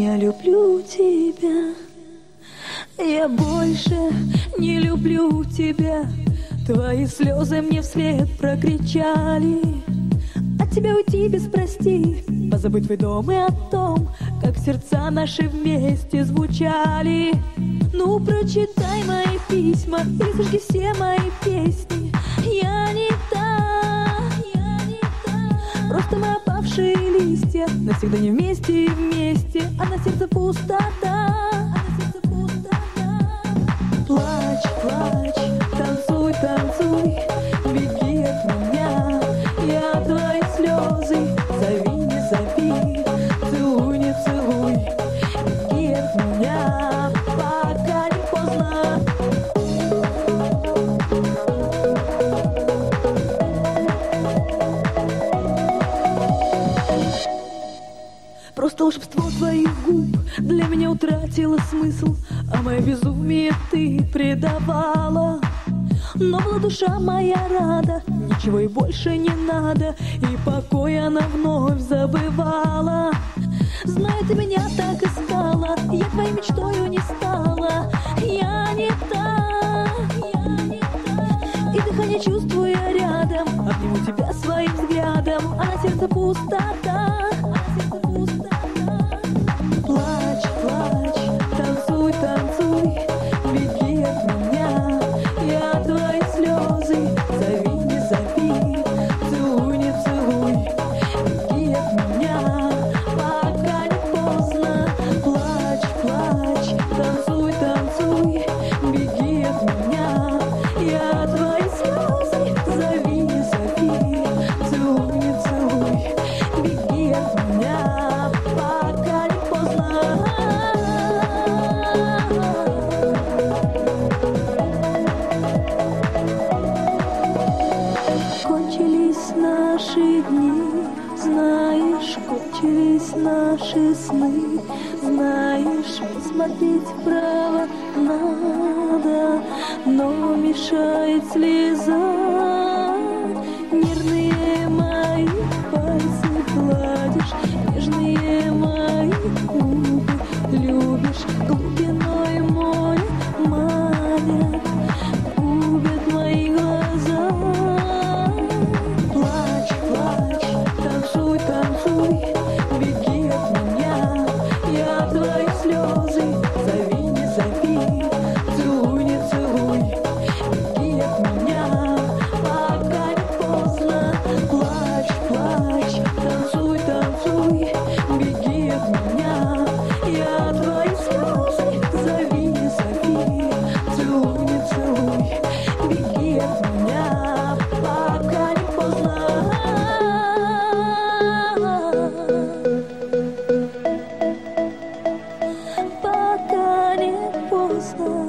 я люблю тебя. Я больше не люблю тебя. Твои слезы мне вслед прокричали. От тебя уйти без прости, позабыть твой дом и о том, как сердца наши вместе звучали. Ну, прочитай мои письма и сожги все мои песни. Я не та, просто мы опавшие листья, навсегда не вместе и вместе, а на сердце пустота. Плачь, плачь, танцуй, танцуй, беги от меня, я твои слезы, зови, не зови, целуй, не целуй, беги от меня, пока не поздно. Просто волшебство твоих губ для меня утратило смысл, а мое безумие ты предавала. Но была душа моя рада, ничего и больше не надо, и покой она вновь забывала. Знаю, ты меня так искала, я твоей мечтою не стала. Я не та, и дыхание чувствую я рядом, обниму тебя своим взглядом, а на сердце пустота. Плачь, плачь, танцуй, танцуй, беги от меня, я твои слезы, зови, не зови, целуй, не целуй, беги от меня, пока не поздно. Плачь, плачь, танцуй, танцуй, беги от меня, я твои слезы, зови, не зови, целуй, не целуй, беги от меня, пока не поздно. Кончились наши дни, знаешь, кончились наши сны, знаешь, посмотреть вправо надо, но мешает слеза. Нервные мои пальцы гладишь, нежные мои губы любишь, глубиной море манят, губят мои глаза. Плачь, плачь, танцуй, танцуй, беги от меня, я твои слезы, зови, не зови, целуй, не целуй, беги от меня, пока не поздно. Плачь, плачь, танцуй, танцуй, беги от меня, я твои слезы, зови, не зови, целуй, не целуй, беги от меня, пока не поздно. Пока не поздно.